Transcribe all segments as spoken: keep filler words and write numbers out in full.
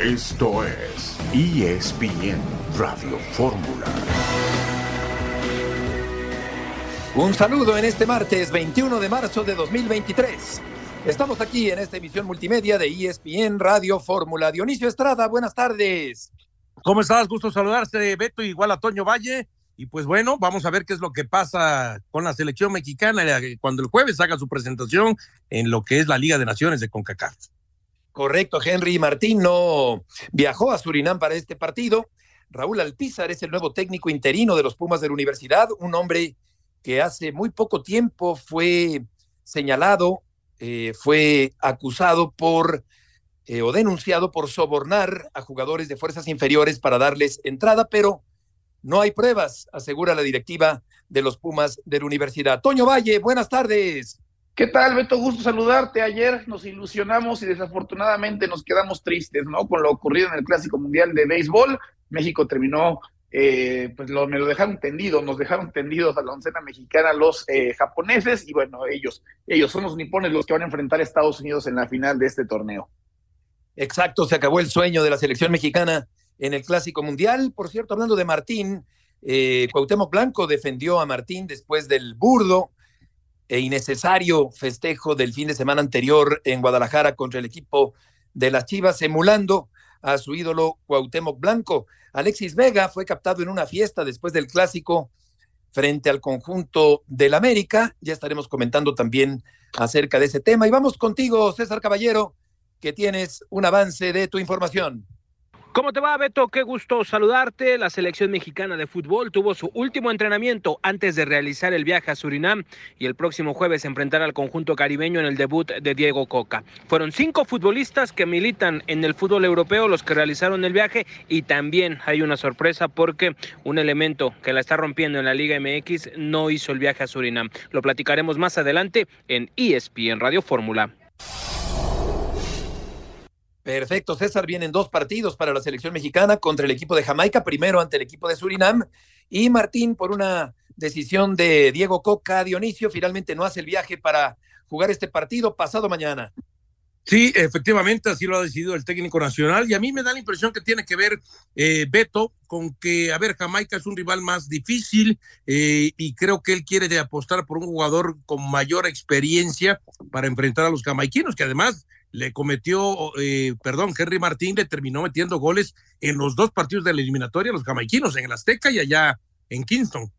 Esto es E S P N Radio Fórmula. Un saludo en este martes veintiuno de marzo de dos mil veintitrés. Estamos aquí en esta emisión multimedia de E S P N Radio Fórmula. Dionisio Estrada, buenas tardes. ¿Cómo estás? Gusto saludarte, Beto, igual a Toño Valle. Y pues bueno, vamos a ver qué es lo que pasa con la selección mexicana cuando el jueves haga su presentación en lo que es la Liga de Naciones de CONCACAF. Correcto, Henry Martín no viajó a Surinam para este partido. Raúl Alpizar es el nuevo técnico interino de los Pumas de la Universidad, un hombre que hace muy poco tiempo fue señalado, eh, fue acusado por eh, o denunciado por sobornar a jugadores de fuerzas inferiores para darles entrada, pero no hay pruebas, asegura la directiva de los Pumas de la Universidad. Toño Valle, buenas tardes. ¿Qué tal, Beto? Gusto saludarte. Ayer nos ilusionamos y desafortunadamente nos quedamos tristes, ¿no? Con lo ocurrido en el Clásico Mundial de Béisbol. México terminó, eh, pues lo, me lo dejaron tendido, nos dejaron tendidos a la oncena mexicana los eh, japoneses y bueno, ellos, ellos son los nipones los que van a enfrentar a Estados Unidos en la final de este torneo. Exacto, se acabó el sueño de la selección mexicana en el Clásico Mundial. Por cierto, hablando de Martín, eh, Cuauhtémoc Blanco defendió a Martín después del burdo e innecesario festejo del fin de semana anterior en Guadalajara contra el equipo de las Chivas, emulando a su ídolo Cuauhtémoc Blanco. Alexis Vega fue captado en una fiesta después del Clásico frente al conjunto del América. Ya estaremos comentando también acerca de ese tema. Y vamos contigo, César Caballero, que tienes un avance de tu información. ¿Cómo te va, Beto? Qué gusto saludarte. La selección mexicana de fútbol tuvo su último entrenamiento antes de realizar el viaje a Surinam y el próximo jueves enfrentar al conjunto caribeño en el debut de Diego Coca. Fueron cinco futbolistas que militan en el fútbol europeo los que realizaron el viaje y también hay una sorpresa porque un elemento que la está rompiendo en la Liga M X no hizo el viaje a Surinam. Lo platicaremos más adelante en E S P N Radio Fórmula. Perfecto, César, vienen dos partidos para la selección mexicana contra el equipo de Jamaica, primero ante el equipo de Surinam, y Martín, por una decisión de Diego Coca, Dionisio, finalmente no hace el viaje para jugar este partido pasado mañana. Sí, efectivamente, así lo ha decidido el técnico nacional, y a mí me da la impresión que tiene que ver, eh, Beto, con que, a ver, Jamaica es un rival más difícil, eh, y creo que él quiere de apostar por un jugador con mayor experiencia para enfrentar a los jamaiquinos, que además le cometió, eh, perdón, Henry Martín le terminó metiendo goles en los dos partidos de la eliminatoria a los jamaiquinos, en el Azteca y allá en Kingston.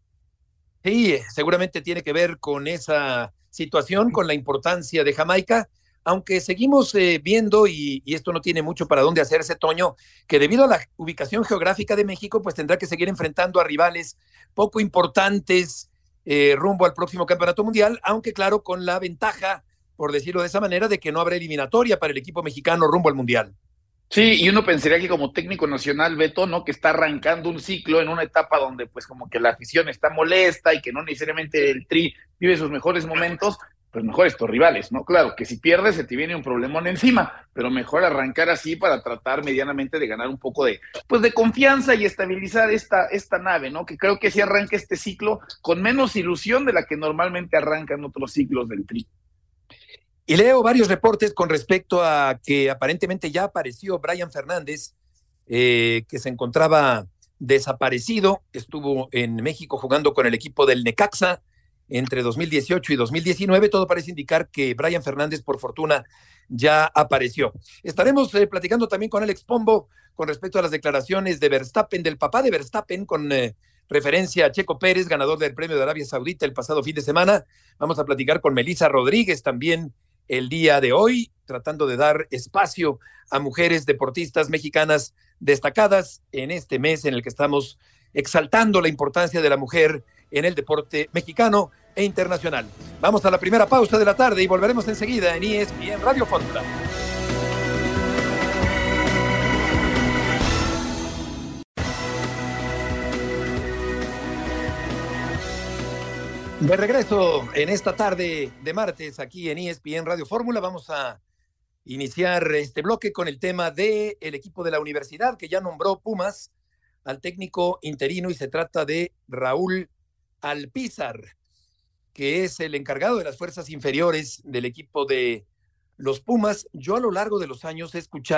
Sí, seguramente tiene que ver con esa situación, con la importancia de Jamaica, aunque seguimos eh, viendo, y, y esto no tiene mucho para dónde hacerse, Toño, que debido a la ubicación geográfica de México, pues tendrá que seguir enfrentando a rivales poco importantes eh, rumbo al próximo campeonato mundial, aunque claro, con la ventaja, por decirlo de esa manera, de que no habrá eliminatoria para el equipo mexicano rumbo al Mundial. Sí, y uno pensaría que como técnico nacional, Beto, ¿no? Que está arrancando un ciclo en una etapa donde pues como que la afición está molesta y que no necesariamente el Tri vive sus mejores momentos, pues mejor estos rivales, ¿no? Claro, que si pierdes se te viene un problemón encima, pero mejor arrancar así para tratar medianamente de ganar un poco de, pues de confianza y estabilizar esta, esta nave, ¿no? Que creo que sí arranca este ciclo con menos ilusión de la que normalmente arrancan otros ciclos del Tri. Y leo varios reportes con respecto a que aparentemente ya apareció Brian Fernández, eh, que se encontraba desaparecido, estuvo en México jugando con el equipo del Necaxa entre dos mil dieciocho y dos mil diecinueve. Todo parece indicar que Brian Fernández, por fortuna, ya apareció. Estaremos eh, platicando también con Alex Pombo con respecto a las declaraciones de Verstappen, del papá de Verstappen, con eh, referencia a Checo Pérez, ganador del premio de Arabia Saudita el pasado fin de semana. Vamos a platicar con Melissa Rodríguez también el día de hoy, tratando de dar espacio a mujeres deportistas mexicanas destacadas en este mes en el que estamos exaltando la importancia de la mujer en el deporte mexicano e internacional. Vamos a la primera pausa de la tarde y volveremos enseguida en E S P N Radio Fórmula. De regreso en esta tarde de martes aquí en E S P N Radio Fórmula, vamos a iniciar este bloque con el tema del equipo de la universidad que ya nombró Pumas al técnico interino, y se trata de Raúl Alpizar, que es el encargado de las fuerzas inferiores del equipo de los Pumas. Yo a lo largo de los años he escuchado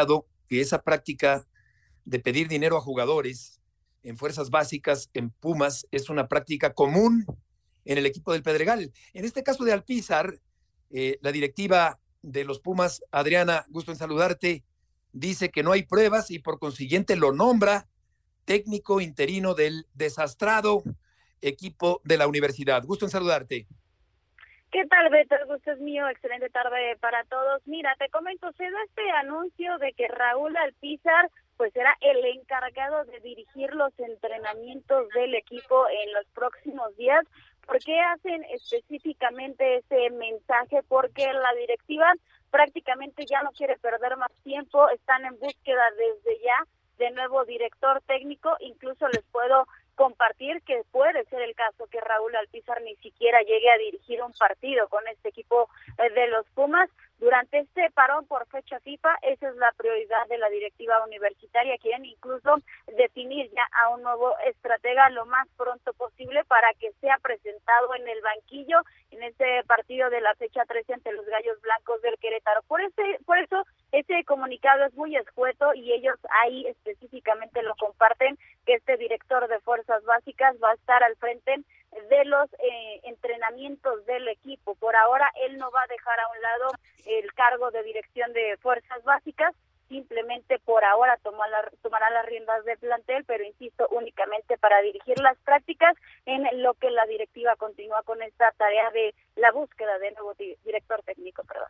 que esa práctica de pedir dinero a jugadores en fuerzas básicas, en Pumas, es una práctica común en el equipo del Pedregal. En este caso de Alpizar, eh, la directiva de los Pumas, Adriana, gusto en saludarte, dice que no hay pruebas y por consiguiente lo nombra técnico interino del desastrado equipo de la universidad. Gusto en saludarte. ¿Qué tal, Beto? El gusto es mío. Excelente tarde para todos. Mira, te comento, se da este anuncio de que Raúl Alpizar pues será el encargado de dirigir los entrenamientos del equipo en los próximos días. ¿Por qué hacen específicamente ese mensaje? Porque la directiva prácticamente ya no quiere perder más tiempo, están en búsqueda desde ya de nuevo director técnico, incluso les puedo compartir que puede ser el caso que Raúl Alpizar ni siquiera llegue a dirigir un partido con este equipo de los Pumas. Durante este parón por fecha FIFA, esa es la prioridad de la directiva universitaria. Quieren incluso definir ya a un nuevo estratega lo más pronto posible para que sea presentado en el banquillo en este partido de la fecha trece ante los Gallos Blancos del Querétaro. Por ese, por eso ese comunicado es muy escueto y ellos ahí específicamente lo comparten, que este director de fuerzas básicas va a estar al frente de los eh, entrenamientos del equipo. Por ahora él no va a dejar a un lado el cargo de dirección de fuerzas básicas, simplemente por ahora toma la, tomará las riendas del plantel, pero insisto, únicamente para dirigir las prácticas, en lo que la directiva continúa con esta tarea de la búsqueda de nuevo director técnico. Perdón.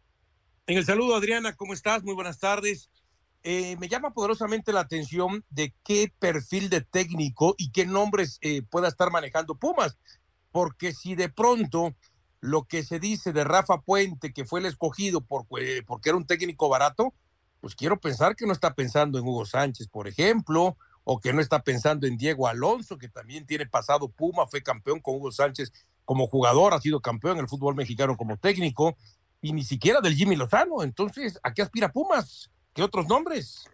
En el saludo, Adriana, ¿cómo estás? Muy buenas tardes. Eh, me llama poderosamente la atención de qué perfil de técnico y qué nombres eh, pueda estar manejando Pumas, porque si de pronto lo que se dice de Rafa Puente, que fue el escogido por, eh, porque era un técnico barato, pues quiero pensar que no está pensando en Hugo Sánchez, por ejemplo, o que no está pensando en Diego Alonso, que también tiene pasado Puma, fue campeón con Hugo Sánchez como jugador, ha sido campeón en el fútbol mexicano como técnico, y ni siquiera del Jimmy Lozano. Entonces, ¿a qué aspira Pumas? ¿Qué otros nombres?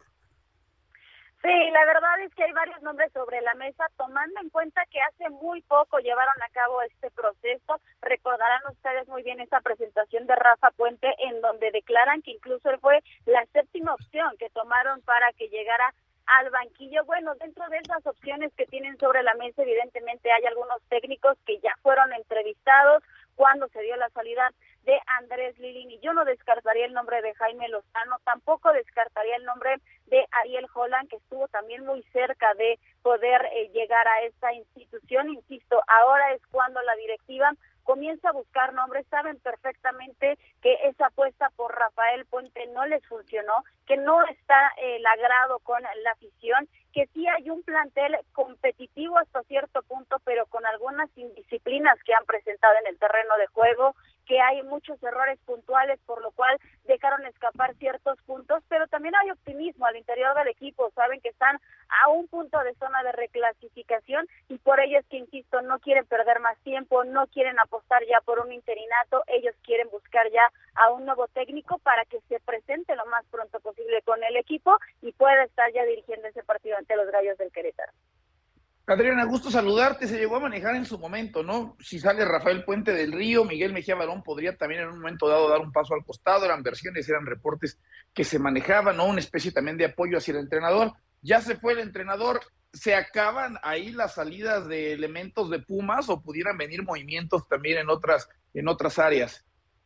Sí, la verdad es que hay varios nombres sobre la mesa, tomando en cuenta que hace muy poco llevaron a cabo este proceso. Recordarán ustedes muy bien esa presentación de Rafa Puente, en donde declaran que incluso él fue la séptima opción que tomaron para que llegara al banquillo. Bueno, dentro de esas opciones que tienen sobre la mesa, evidentemente hay algunos técnicos que ya fueron entrevistados cuando se dio la salida de Andrés Lilini. Yo no descartaría el nombre de Jaime Lozano, tampoco descartaría el nombre de Ariel Holland, que estuvo también muy cerca de poder eh, llegar a esta institución. Insisto, ahora es cuando la directiva comienza a buscar nombres. Saben perfectamente que esa apuesta por Rafael Puente no les funcionó, que no está eh, el agrado con la afición, que sí hay un plantel competitivo hasta cierto punto, pero con algunas indisciplinas que han presentado en el terreno de juego, que hay muchos errores puntuales, por lo cual dejaron escapar ciertos puntos, pero también hay optimismo al interior del equipo. Saben que están a un punto de zona de reclasificación y por ello es que, insisto, no quieren perder más tiempo, no quieren apostar ya por un interinato, ellos quieren buscar ya a un nuevo técnico para que se presente lo más pronto posible con el equipo y pueda estar ya dirigiendo ese partido ante los Gallos del Querétaro. Adriana, gusto saludarte. Se llegó a manejar en su momento, ¿no? Si sale Rafael Puente del Río, Miguel Mejía Barón podría también en un momento dado dar un paso al costado. Eran versiones, eran reportes que se manejaban, ¿no? Una especie también de apoyo hacia el entrenador. Ya se fue el entrenador. ¿Se acaban ahí las salidas de elementos de Pumas o pudieran venir movimientos también en otras, en otras áreas?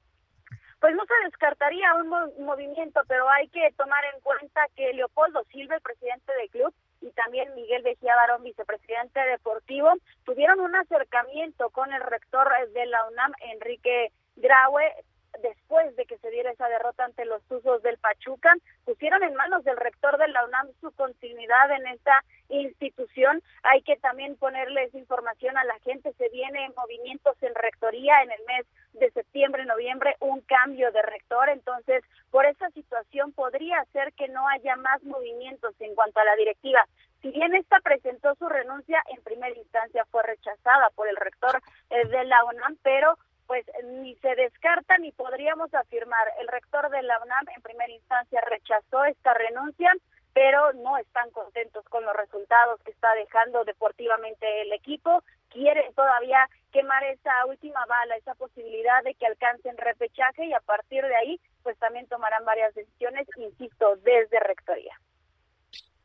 Pues no se descartaría un mo- movimiento, pero hay que tomar en cuenta que Leopoldo Silva, el presidente del club, y también Miguel Mejía Barón, vicepresidente deportivo, tuvieron un acercamiento con el rector de la UNAM, Enrique Graue, después de que se diera esa derrota ante los Tuzos del Pachuca. Pusieron en manos del rector de la UNAM su continuidad en esta institución. Hay que también ponerles información a la gente. Se vienen movimientos en rectoría en el mes de septiembre, noviembre, un cambio de rector. Entonces, por esa situación podría ser que no haya más movimientos en cuanto a la directiva. Si bien esta presentó su renuncia, en primera instancia fue rechazada por el rector eh, de la UNAM, pero pues ni se descarta ni podríamos afirmar. El rector de la UNAM en primera instancia rechazó esta renuncia, pero no están contentos con los resultados que está dejando deportivamente el equipo. Quieren todavía quemar esa última bala, esa posibilidad de que alcancen repechaje y a partir de ahí pues también tomarán varias decisiones, insisto, desde rector.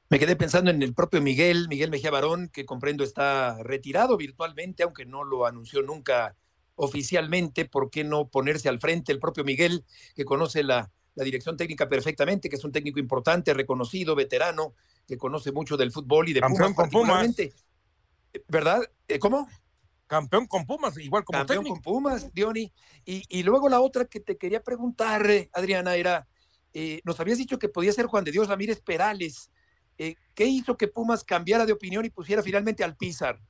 Me quedé pensando en el propio Miguel, Miguel Mejía Barón, que comprendo está retirado virtualmente, aunque no lo anunció nunca oficialmente. ¿Por qué no ponerse al frente el propio Miguel, que conoce la, la dirección técnica perfectamente, que es un técnico importante, reconocido, veterano, que conoce mucho del fútbol y de Campeón Pumas con particularmente? Pumas. ¿Verdad? ¿Cómo? Campeón con Pumas, igual como Campeón técnico. con Pumas, Diony. Y, y luego la otra que te quería preguntar, Adriana, era, eh, nos habías dicho que podía ser Juan de Dios Ramírez Perales. Eh, ¿Qué hizo que Pumas cambiara de opinión y pusiera finalmente al Pizar?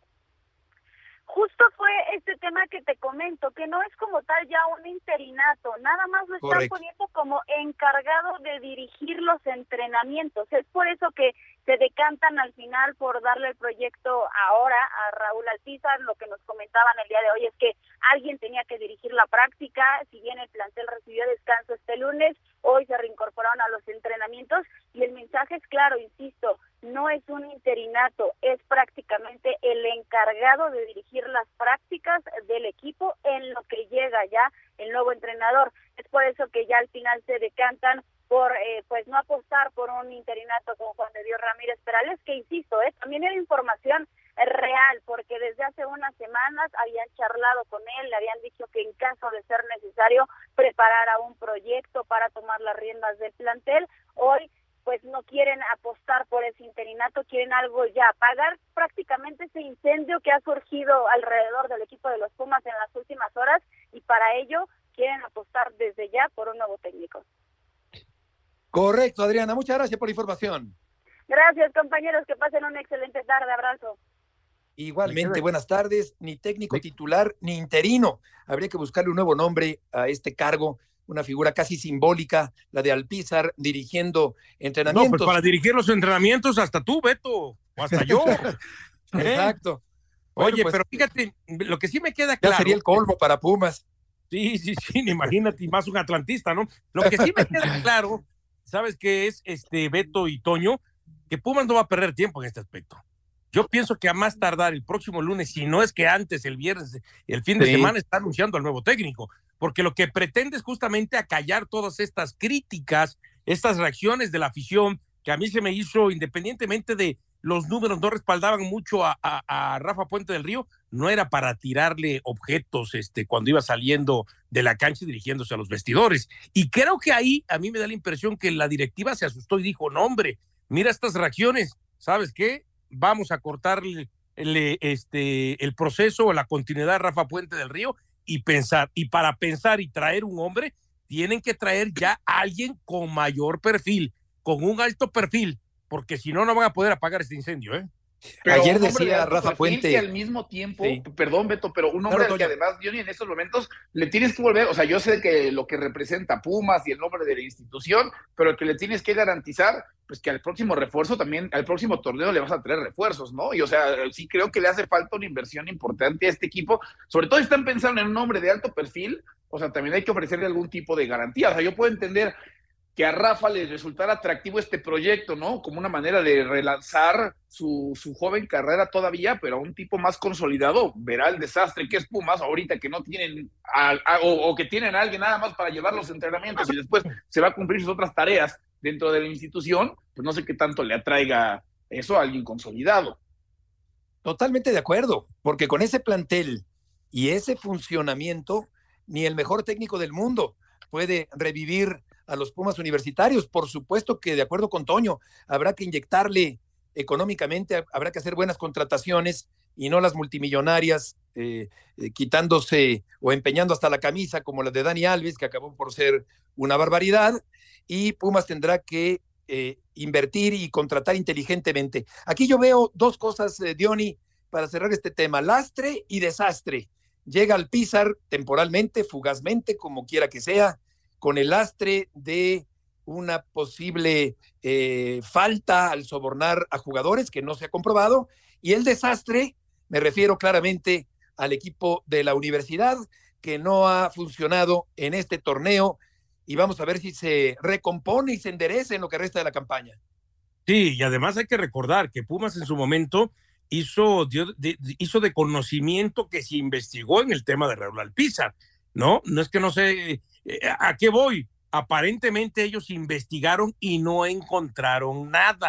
Justo fue este tema que te comento, que no es como tal ya un interinato, nada más lo están Correcto. poniendo como encargado de dirigir los entrenamientos. Es por eso que se decantan al final por darle el proyecto ahora a Raúl Alpizar. Lo que nos comentaban el día de hoy es que alguien tenía que dirigir la práctica. Si bien el plantel recibió descanso este lunes, hoy se reincorporaron a los entrenamientos y el mensaje es claro, insisto, no es un interinato, es prácticamente el encargado de dirigir las prácticas del equipo en lo que llega ya el nuevo entrenador. Es por eso que ya al final se decantan por eh, pues no apostar por un interinato con Juan de Dios Ramírez Perales, que insisto, eh, también era información real, porque desde hace unas semanas habían charlado con él, le habían dicho que en caso de ser necesario preparara un proyecto para tomar las riendas del plantel. Hoy pues no quieren apostar por ese interinato, quieren algo ya, apagar prácticamente ese incendio que ha surgido alrededor del equipo de los Pumas en las últimas horas, y para ello quieren apostar desde ya por un nuevo técnico. Correcto, Adriana, muchas gracias por la información. Gracias, compañeros, que pasen una excelente tarde, abrazo. Igualmente, buenas tardes. Ni técnico titular, ni interino. Habría que buscarle un nuevo nombre a este cargo, una figura casi simbólica, la de Alpizar, dirigiendo entrenamientos. No, pues para dirigir los entrenamientos hasta tú, Beto, o hasta yo. Exacto. ¿Eh? Oye, bueno, pues, pero fíjate, lo que sí me queda ya claro... Ya sería el colmo para Pumas. Sí, sí, sí, imagínate, más un atlantista, ¿no? Lo que sí me queda claro, ¿sabes qué es, este Beto y Toño? Que Pumas no va a perder tiempo en este aspecto. Yo pienso que a más tardar el próximo lunes, si no es que antes, el viernes, el fin de sí. semana, está anunciando al nuevo técnico, porque lo que pretende es justamente acallar todas estas críticas, estas reacciones de la afición, que a mí se me hizo, independientemente de los números, no respaldaban mucho a, a, a Rafa Puente del Río, no era para tirarle objetos este, cuando iba saliendo de la cancha y dirigiéndose a los vestidores. Y creo que ahí a mí me da la impresión que la directiva se asustó y dijo, no hombre, mira estas reacciones, ¿sabes qué? Vamos a cortarle el, este, el proceso o la continuidad de Rafa Puente del Río y pensar, y para pensar y traer un hombre, tienen que traer ya a alguien con mayor perfil, con un alto perfil, porque si no, no van a poder apagar este incendio, ¿eh? Pero ayer decía Rafa Puente que al mismo tiempo, sí. perdón Beto, pero un hombre claro, al que además Johnny en estos momentos le tienes que volver, o sea, yo sé que lo que representa Pumas y el nombre de la institución, pero el que le tienes que garantizar, pues que al próximo refuerzo también, al próximo torneo le vas a traer refuerzos, ¿no? Y o sea, sí creo que le hace falta una inversión importante a este equipo, sobre todo si están pensando en un hombre de alto perfil, o sea, también hay que ofrecerle algún tipo de garantía, o sea, yo puedo entender que a Rafa le resultara atractivo este proyecto, ¿no? Como una manera de relanzar su, su joven carrera todavía, pero a un tipo más consolidado verá el desastre que es Pumas ahorita, que no tienen, a, a, o, o que tienen a alguien nada más para llevar los entrenamientos y después se va a cumplir sus otras tareas dentro de la institución, pues no sé qué tanto le atraiga eso a alguien consolidado. Totalmente de acuerdo, porque con ese plantel y ese funcionamiento, ni el mejor técnico del mundo puede revivir a los Pumas universitarios. Por supuesto que de acuerdo con Toño, habrá que inyectarle económicamente, habrá que hacer buenas contrataciones y no las multimillonarias, eh, eh, quitándose o empeñando hasta la camisa como la de Dani Alves, que acabó por ser una barbaridad, y Pumas tendrá que eh, invertir y contratar inteligentemente. Aquí yo veo dos cosas, eh, Diony, para cerrar este tema: lastre y desastre. Llega Alpizar temporalmente, fugazmente, como quiera que sea, con el lastre de una posible eh, falta al sobornar a jugadores que no se ha comprobado, y el desastre, me refiero claramente al equipo de la universidad, que no ha funcionado en este torneo, y vamos a ver si se recompone y se endereza en lo que resta de la campaña. Sí, y además hay que recordar que Pumas en su momento hizo de, de, hizo de conocimiento que se investigó en el tema de Raúl Alpizar, ¿no? No es que no sé... ¿A qué voy? Aparentemente ellos investigaron y no encontraron nada,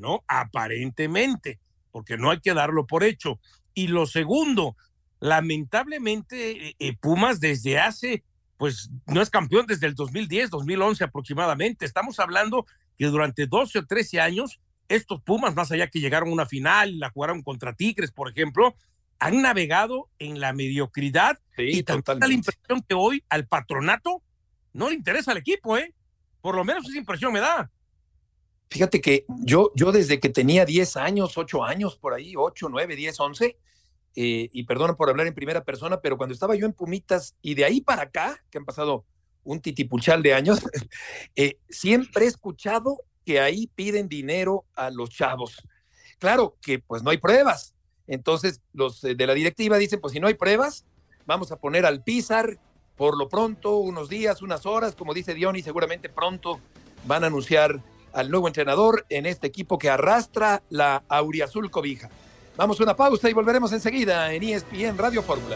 ¿no? Aparentemente, porque no hay que darlo por hecho. Y lo segundo, lamentablemente eh, Pumas desde hace, pues no es campeón desde el dos mil diez, dos mil once aproximadamente. Estamos hablando que durante doce o trece años, estos Pumas, más allá que llegaron a una final, la jugaron contra Tigres, por ejemplo, han navegado en la mediocridad. Sí, y también da la impresión que hoy al patronato no le interesa al equipo, ¿eh? Por lo menos esa impresión me da. Fíjate que yo, yo desde que tenía diez años, ocho años, por ahí, ocho, nueve, diez, once, eh, y perdón por hablar en primera persona, pero cuando estaba yo en Pumitas y de ahí para acá, que han pasado un titipuchal de años, eh, siempre he escuchado que ahí piden dinero a los chavos. Claro que pues no hay pruebas. Entonces los eh, de la directiva dicen, pues si no hay pruebas, vamos a poner al Pizar por lo pronto, unos días, unas horas, como dice Diony, seguramente pronto van a anunciar al nuevo entrenador en este equipo que arrastra la auriazul cobija. Vamos a una pausa y volveremos enseguida en E S P N Radio Fórmula.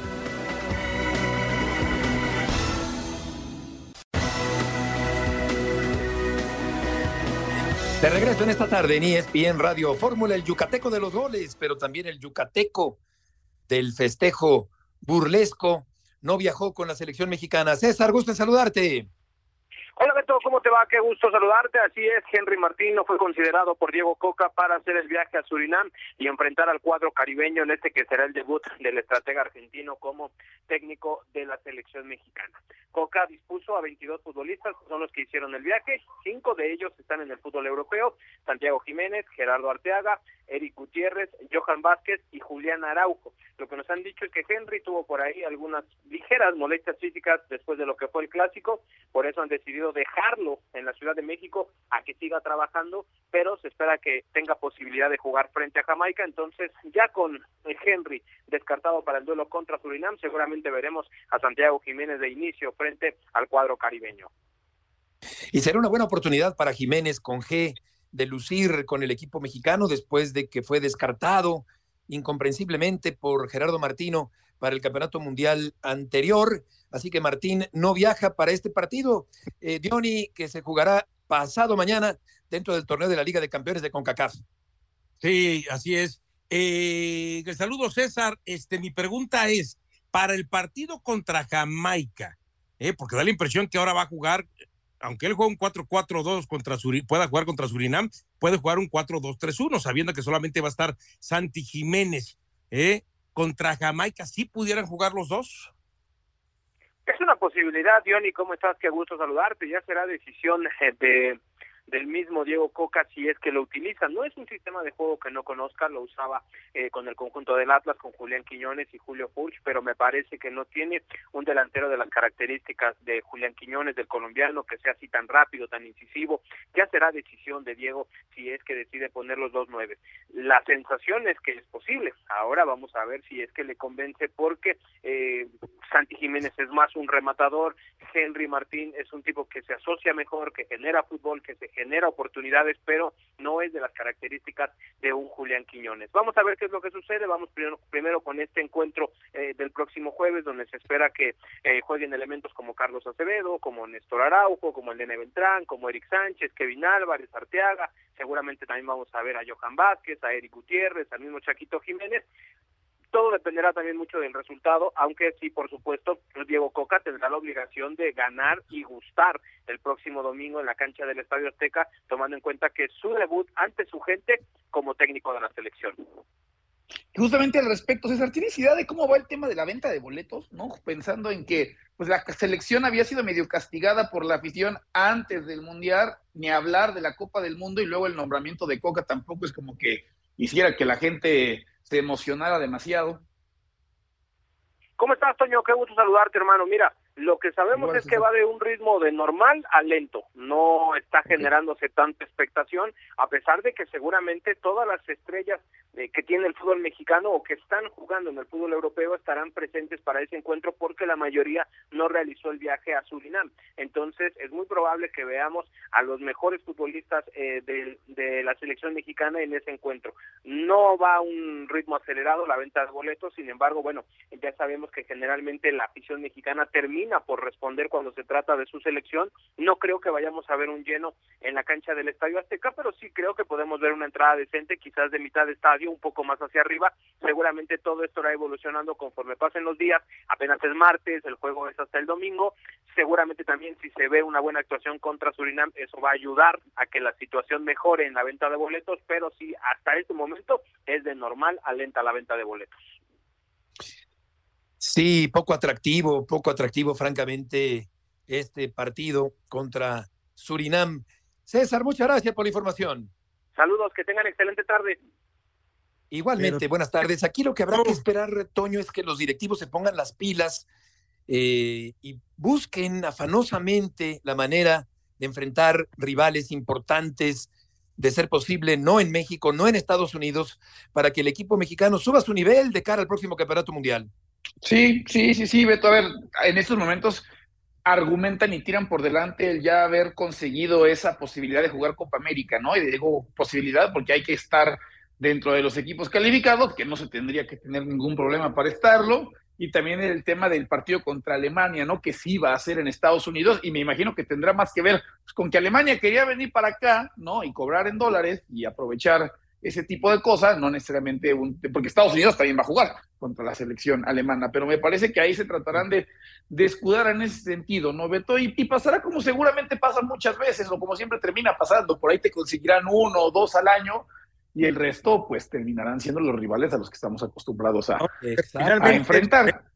De regreso en esta tarde en E S P N Radio Fórmula, el yucateco de los goles, pero también el yucateco del festejo burlesco, no viajó con la selección mexicana. César, gusto en saludarte. Hola Beto, ¿cómo te va? Qué gusto saludarte. Así es, Henry Martín no fue considerado por Diego Coca para hacer el viaje a Surinam y enfrentar al cuadro caribeño en este que será el debut del estratega argentino como técnico de la selección mexicana. Coca dispuso a veintidós futbolistas, son los que hicieron el viaje, cinco de ellos están en el fútbol europeo: Santiago Jiménez, Gerardo Arteaga, Eric Gutiérrez, Johan Vázquez y Julián Araujo. Lo que nos han dicho es que Henry tuvo por ahí algunas ligeras molestias físicas después de lo que fue el clásico, por eso han decidido dejarlo en la Ciudad de México a que siga trabajando, pero se espera que tenga posibilidad de jugar frente a Jamaica. Entonces ya con Henry descartado para el duelo contra Surinam, seguramente veremos a Santiago Jiménez de inicio frente al cuadro caribeño. Y será una buena oportunidad para Jiménez con G de lucir con el equipo mexicano después de que fue descartado incomprensiblemente por Gerardo Martino para el campeonato mundial anterior. Así que Martín no viaja para este partido, eh, Diony, que se jugará pasado mañana dentro del torneo de la Liga de Campeones de CONCACAF. Sí, así es. Eh, saludo César, este, mi pregunta es, para el partido contra Jamaica, eh, porque da la impresión que ahora va a jugar, aunque él juega un cuatro cuatro dos contra Surinam, pueda jugar contra Surinam, puede jugar un cuatro dos tres uno, sabiendo que solamente va a estar Santi Jiménez. ¿Eh? ¿Contra Jamaica sí pudieran jugar los dos? Es una posibilidad, Diony, ¿cómo estás? Qué gusto saludarte. Ya será decisión de... del mismo Diego Coca si es que lo utiliza. No es un sistema de juego que no conozca, lo usaba eh, con el conjunto del Atlas, con Julián Quiñones y Julio Furch, pero me parece que no tiene un delantero de las características de Julián Quiñones, del colombiano, que sea así tan rápido, tan incisivo. Ya será decisión de Diego si es que decide poner los dos nueve. La sensación es que es posible. Ahora vamos a ver si es que le convence, porque eh, Santi Jiménez es más un rematador, Henry Martín es un tipo que se asocia mejor, que genera fútbol, que se genera oportunidades, pero no es de las características de un Julián Quiñones. Vamos a ver qué es lo que sucede. Vamos primero, primero con este encuentro eh, del próximo jueves, donde se espera que eh, jueguen elementos como Carlos Acevedo, como Néstor Araujo, como el Nene Beltrán, como Eric Sánchez, Kevin Álvarez, Arteaga. Seguramente también vamos a ver a Johan Vázquez, a Eric Gutiérrez, al mismo Chaquito Jiménez. Todo dependerá también mucho del resultado, aunque sí, por supuesto, Diego Coca tendrá la obligación de ganar y gustar el próximo domingo en la cancha del Estadio Azteca, tomando en cuenta que es su debut ante su gente como técnico de la selección. Justamente al respecto, César, ¿tienes idea de cómo va el tema de la venta de boletos? ¿No? Pensando en que pues la selección había sido medio castigada por la afición antes del Mundial, ni hablar de la Copa del Mundo, y luego el nombramiento de Coca tampoco es como que hiciera que la gente se emocionara demasiado. ¿Cómo estás, Toño? Qué gusto saludarte, hermano. Mira, lo que sabemos Igual, es que va de un ritmo de normal a lento, no está generándose tanta expectación, a pesar de que seguramente todas las estrellas eh, que tiene el fútbol mexicano o que están jugando en el fútbol europeo estarán presentes para ese encuentro, porque la mayoría no realizó el viaje a Surinam. Entonces es muy probable que veamos a los mejores futbolistas eh, de, de la selección mexicana en ese encuentro. No va a un ritmo acelerado la venta de boletos, sin embargo, bueno, ya sabemos que generalmente la afición mexicana termina termina por responder cuando se trata de su selección. No creo que vayamos a ver un lleno en la cancha del Estadio Azteca, pero sí creo que podemos ver una entrada decente, quizás de mitad de estadio, un poco más hacia arriba. Seguramente todo esto irá evolucionando conforme pasen los días. Apenas es martes, el juego es hasta el domingo. Seguramente también si se ve una buena actuación contra Surinam, eso va a ayudar a que la situación mejore en la venta de boletos, pero sí, hasta este momento es de normal a lenta la venta de boletos. Sí, poco atractivo, poco atractivo, francamente, este partido contra Surinam. César, muchas gracias por la información. Saludos, que tengan excelente tarde. Igualmente, Pero... buenas tardes. Aquí lo que habrá que esperar, Toño, es que los directivos se pongan las pilas eh, y busquen afanosamente la manera de enfrentar rivales importantes, de ser posible, no en México, no en Estados Unidos, para que el equipo mexicano suba su nivel de cara al próximo Campeonato Mundial. Sí, sí, sí, sí, Beto, a ver, en estos momentos argumentan y tiran por delante el ya haber conseguido esa posibilidad de jugar Copa América, ¿no? Y digo posibilidad porque hay que estar dentro de los equipos calificados, que no se tendría que tener ningún problema para estarlo, y también el tema del partido contra Alemania, ¿no? Que sí va a ser en Estados Unidos, y me imagino que tendrá más que ver pues, con que Alemania quería venir para acá, ¿no? Y cobrar en dólares y aprovechar ese tipo de cosas, no necesariamente, un, porque Estados Unidos también va a jugar contra la selección alemana, pero me parece que ahí se tratarán de, de escudar en ese sentido, ¿no, Beto? Y, y pasará como seguramente pasa muchas veces, o como siempre termina pasando, por ahí te conseguirán uno o dos al año, y el resto, pues, terminarán siendo los rivales a los que estamos acostumbrados a, a enfrentar.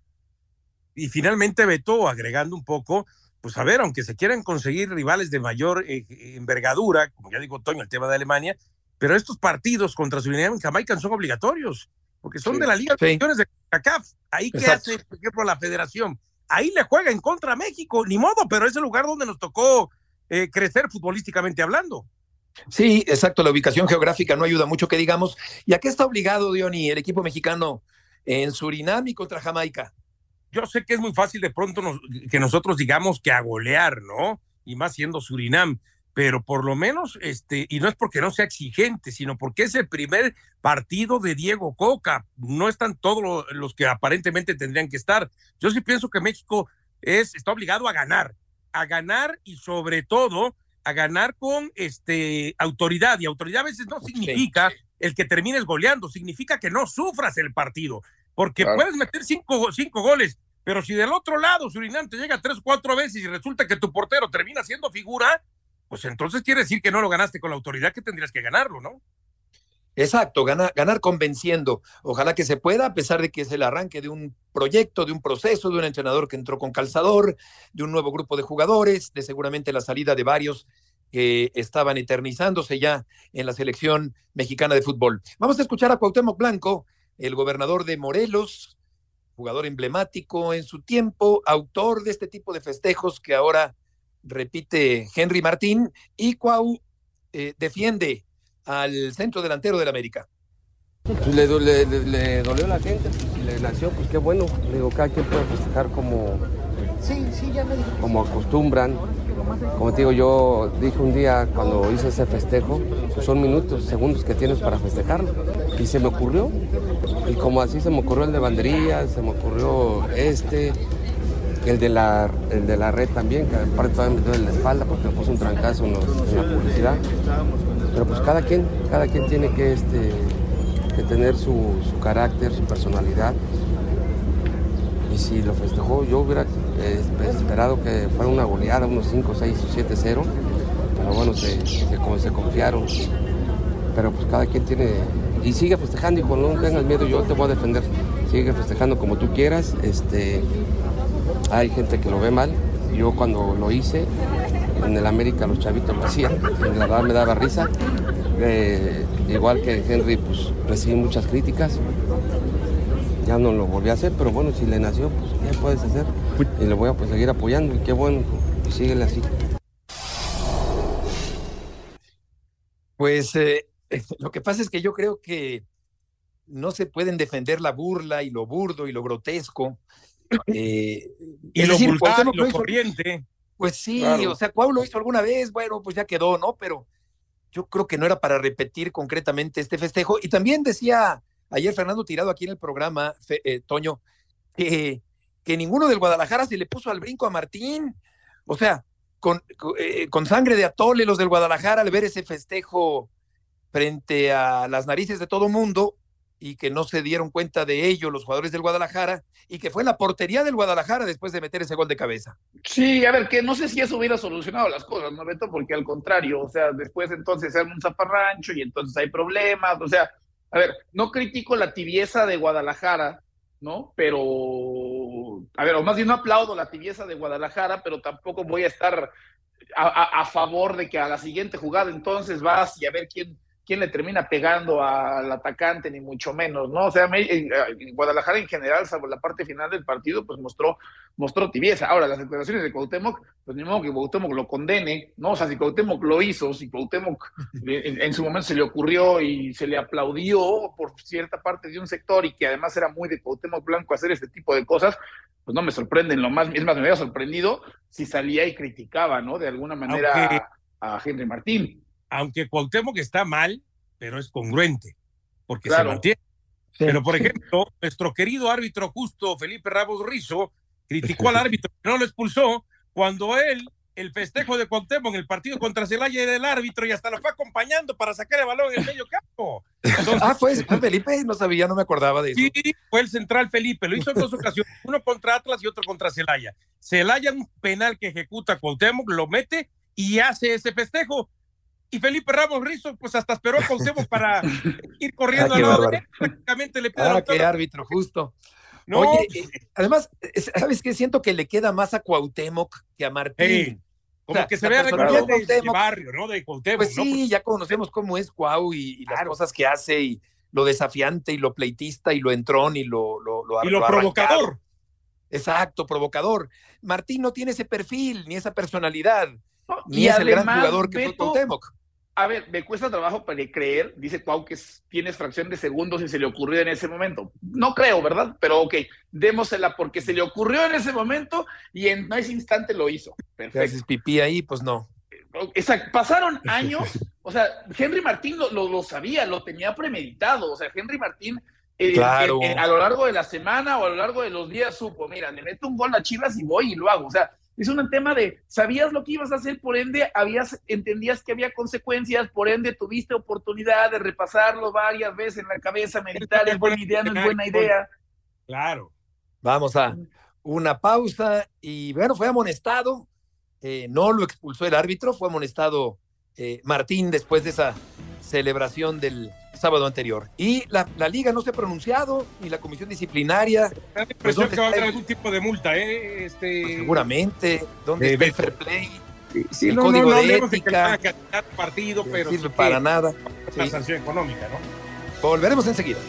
Y finalmente, Beto, agregando un poco, pues a ver, aunque se quieran conseguir rivales de mayor eh, envergadura, como ya digo, Toño, el tema de Alemania, pero estos partidos contra Surinam y Jamaica son obligatorios, porque son sí, de la Liga de Naciones sí. de CACAF. Ahí qué hace, por ejemplo, la federación. Ahí le juega en contra a México, ni modo, pero es el lugar donde nos tocó eh, crecer futbolísticamente hablando. Sí, exacto, la ubicación geográfica no ayuda mucho que digamos. ¿Y a qué está obligado, Diony, el equipo mexicano en Surinam y contra Jamaica? Yo sé que es muy fácil de pronto nos, que nosotros digamos que a golear, ¿no? Y más siendo Surinam, pero por lo menos, este, y no es porque no sea exigente, sino porque es el primer partido de Diego Coca, no están todos lo, los que aparentemente tendrían que estar. Yo sí pienso que México es, está obligado a ganar, a ganar y sobre todo a ganar con este, autoridad, y autoridad a veces no significa sí. el que termines goleando, significa que no sufras el partido, porque claro. puedes meter cinco, cinco goles, pero si del otro lado Surinam te llega tres o cuatro veces y resulta que tu portero termina siendo figura, pues entonces quiere decir que no lo ganaste con la autoridad que tendrías que ganarlo, ¿no? Exacto, ganar, ganar convenciendo. Ojalá que se pueda, a pesar de que es el arranque de un proyecto, de un proceso, de un entrenador que entró con calzador, de un nuevo grupo de jugadores, de seguramente la salida de varios que estaban eternizándose ya en la selección mexicana de fútbol. Vamos a escuchar a Cuauhtémoc Blanco, el gobernador de Morelos, jugador emblemático en su tiempo, autor de este tipo de festejos que ahora repite Henry Martín, y Cuau eh, defiende al centro delantero del América. Pues le, le, le, le dolió a la gente, pues, le nació, pues qué bueno. Le digo, cada quien puede festejar como, sí, sí, ya me dijo. como acostumbran. Como te digo, yo dije un día cuando hice ese festejo, pues son minutos, segundos que tienes para festejarlo. Y se me ocurrió, y como así se me ocurrió el de banderías, se me ocurrió este, el de la, el de la red también, que aparte todavía me dio en la espalda porque me puso un trancazo en, los, en la publicidad. Pero pues cada quien, cada quien tiene que, este, que tener su, su carácter, su personalidad. Y si lo festejó, yo hubiera eh, esperado que fuera una goleada, unos cinco, seis, siete cero. Pero bueno, se, se, como se confiaron. Pero pues cada quien tiene... Y sigue festejando, hijo, no tengas miedo, yo te voy a defender. Sigue festejando como tú quieras. Este, hay gente que lo ve mal. Yo cuando lo hice... En el América los chavitos lo hacían, la verdad me daba risa. Eh, igual que Henry, pues recibí muchas críticas. Ya no lo volví a hacer, pero bueno, si le nació, pues ¿qué puedes hacer? Y le voy a pues, seguir apoyando, y qué bueno, y síguele así. Pues eh, lo que pasa es que yo creo que no se pueden defender la burla y lo burdo y lo grotesco. Eh, y lo decir, vulgar, y lo corriente. Pues sí, claro. O sea, Cuau lo hizo alguna vez, bueno, pues ya quedó, ¿no? Pero yo creo que no era para repetir concretamente este festejo. Y también decía ayer Fernando Tirado aquí en el programa, fe, eh, Toño, que, que ninguno del Guadalajara se le puso al brinco a Martín. O sea, con, eh, con sangre de atole los del Guadalajara al ver ese festejo frente a las narices de todo mundo, y que no se dieron cuenta de ello los jugadores del Guadalajara, y que fue en la portería del Guadalajara después de meter ese gol de cabeza. Sí, a ver, que no sé si eso hubiera solucionado las cosas, ¿no, Beto? Porque al contrario, o sea, después entonces se arma un zafarrancho y entonces hay problemas, o sea, a ver, no critico la tibieza de Guadalajara, ¿no? Pero, a ver, o más bien no aplaudo la tibieza de Guadalajara, pero tampoco voy a estar a, a, a favor de que a la siguiente jugada entonces vas y a ver quién quién le termina pegando al atacante, ni mucho menos, ¿no? O sea, Guadalajara en general, salvo la parte final del partido, pues mostró, mostró tibieza. Ahora, las declaraciones de Cuauhtémoc, pues ni modo que Cuauhtémoc lo condene, ¿no? O sea, si Cuauhtémoc lo hizo, si Cuauhtémoc en, en su momento se le ocurrió y se le aplaudió por cierta parte de un sector, y que además era muy de Cuauhtémoc Blanco hacer este tipo de cosas, pues no me sorprenden, lo más, es más, me hubiera sorprendido si salía y criticaba, ¿no? De alguna manera Aunque... a Henry Martín. Aunque Cuauhtémoc está mal, pero es congruente, porque claro. se mantiene. Sí, pero, por sí. ejemplo, nuestro querido árbitro justo, Felipe Ramos Rizzo, criticó al árbitro que no lo expulsó, cuando él, el festejo de Cuauhtémoc en el partido contra Celaya, era el árbitro y hasta lo fue acompañando para sacar el balón en el medio campo. Entonces, ah, fue, fue Felipe, no sabía, no me acordaba de eso. Sí, fue el central Felipe, lo hizo en dos ocasiones, uno contra Atlas y otro contra Celaya. Celaya, un penal que ejecuta Cuauhtémoc, lo mete y hace ese festejo. Y Felipe Ramos Rizzo, pues hasta esperó a Cuauhtémoc para ir corriendo ah, al lado bárbaro. de él. Prácticamente le pide Ah, la qué árbitro, justo. No, Oye, pues, eh, además, ¿sabes qué? Siento que le queda más a Cuauhtémoc que a Martín. hey, como o sea, que se la vea personalidad de, de de barrio, ¿no? De Cuauhtémoc, Pues sí, ¿no? Pues, ya conocemos cómo es Cuau y, y claro. las cosas que hace, y lo desafiante, y lo pleitista, y lo entrón, y lo, lo, lo, y lo, lo provocador. Exacto, provocador. Martín no tiene ese perfil, ni esa personalidad, no, ni y es además, el gran jugador que Beto, fue Cuauhtémoc. A ver, me cuesta trabajo para creer, dice Cuau, que tienes fracción de segundos y se le ocurrió en ese momento. No creo, ¿verdad? Pero ok, démosela porque se le ocurrió en ese momento y en ese instante lo hizo. Perfecto. ¿Te haces pipí ahí? Pues no. Exacto. Pasaron años, o sea, Henry Martín lo, lo, lo sabía, lo tenía premeditado. O sea, Henry Martín eh, claro. eh, eh, a lo largo de la semana o a lo largo de los días supo, mira, le meto un gol a Chivas y voy y lo hago. O sea, es un tema de, sabías lo que ibas a hacer, por ende, habías, entendías que había consecuencias, por ende, tuviste oportunidad de repasarlo varias veces en la cabeza, meditar, es buena idea, no es buena idea. Claro. Vamos a una pausa, y bueno, fue amonestado, eh, no lo expulsó el árbitro, fue amonestado eh, Martín después de esa celebración del sábado anterior. Y la, la liga no se ha pronunciado, ni la comisión disciplinaria. Me da la impresión pues, que va a haber algún tipo de multa, ¿eh? Este... Pues seguramente. ¿Dónde eh, está el fair play? Sí, sí, el no, código no, no de ética. ética. Que partido, pero no sirve sí para nada. Una Sí. sanción económica, ¿no? Volveremos enseguida.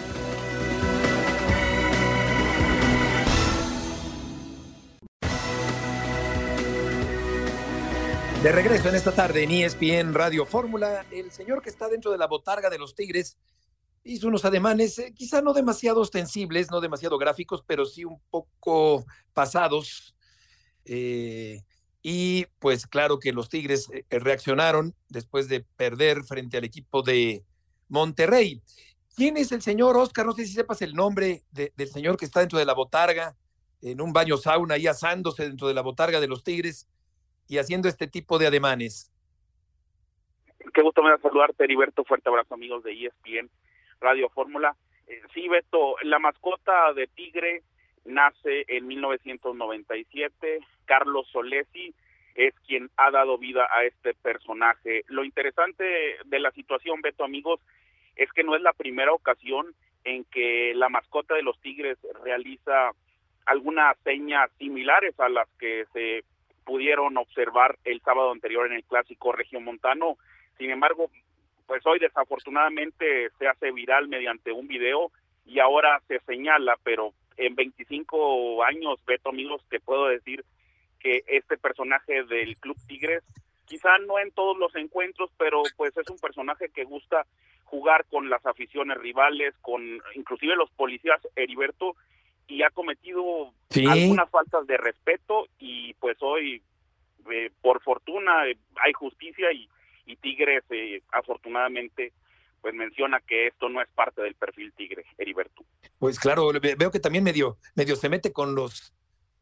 De regreso en esta tarde en E S P N Radio Fórmula, el señor que está dentro de la botarga de los Tigres hizo unos ademanes, eh, quizá no demasiado ostensibles, no demasiado gráficos, pero sí un poco pasados. Eh, y pues claro que los Tigres eh, reaccionaron después de perder frente al equipo de Monterrey. ¿Quién es el señor Oscar? No sé si sepas el nombre de, del señor que está dentro de la botarga, en un baño sauna, ahí asándose dentro de la botarga de los Tigres y haciendo este tipo de ademanes. Qué gusto me da saludarte, Heriberto. Fuerte abrazo, amigos de E S P N Radio Fórmula. Eh, sí, Beto, la mascota de Tigre nace en mil novecientos noventa y siete. Carlos Solesi es quien ha dado vida a este personaje. Lo interesante de la situación, Beto, amigos, es que no es la primera ocasión en que la mascota de los Tigres realiza algunas señas similares a las que se pudieron observar el sábado anterior en el clásico regiomontano. Sin embargo, pues hoy desafortunadamente se hace viral mediante un video y ahora se señala, pero en veinticinco años, Beto, amigos, te puedo decir que este personaje del Club Tigres, quizá no en todos los encuentros, pero pues es un personaje que gusta jugar con las aficiones rivales, con inclusive los policías, Heriberto, y ha cometido sí. algunas faltas de respeto, y pues hoy, eh, por fortuna, eh, hay justicia y, y Tigres, eh, afortunadamente, pues menciona que esto no es parte del perfil Tigre, Heriberto. Pues claro, veo que también medio, medio se mete con los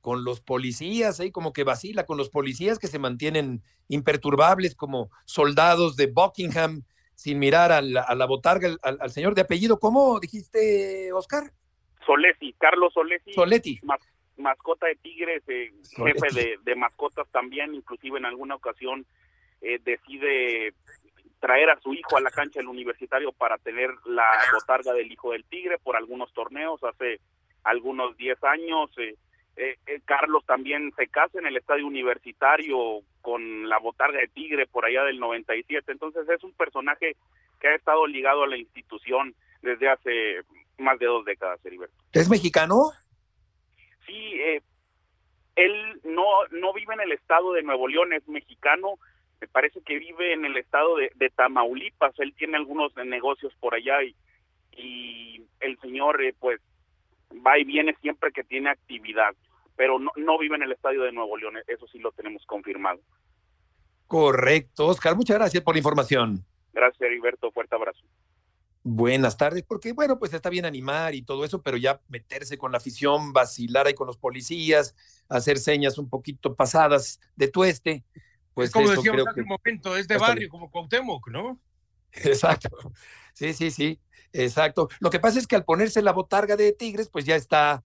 con los policías, ahí como que vacila con los policías que se mantienen imperturbables como soldados de Buckingham, sin mirar a la, a la botarga, al, al señor de apellido, ¿cómo dijiste, Oscar? Solesi, Carlos Solesi. Soletti. Mas, mascota de Tigres, eh, jefe de, de mascotas también, inclusive en alguna ocasión eh, decide traer a su hijo a la cancha del Universitario para tener la botarga del hijo del Tigre por algunos torneos hace algunos diez años. Eh, eh, eh, Carlos también se casa en el Estadio Universitario con la botarga de Tigre por allá del noventa y siete, entonces es un personaje que ha estado ligado a la institución desde hace más de dos décadas, Heriberto. ¿Es mexicano? Sí, eh, él no, no vive en el estado de Nuevo León, es mexicano, me parece que vive en el estado de, de Tamaulipas, él tiene algunos negocios por allá y, y el señor eh, pues va y viene siempre que tiene actividad, pero no, no vive en el estadio de Nuevo León, eso sí lo tenemos confirmado. Correcto, Oscar, muchas gracias por la información. Gracias, Heriberto, fuerte abrazo. Buenas tardes, porque bueno, pues está bien animar y todo eso, pero ya meterse con la afición, vacilar ahí con los policías, hacer señas un poquito pasadas de tueste, pues es como eso decíamos creo hace que... un momento, es de barrio, como Cuauhtémoc, ¿no? Exacto, sí, sí, sí, exacto. Lo que pasa es que al ponerse la botarga de Tigres, pues ya está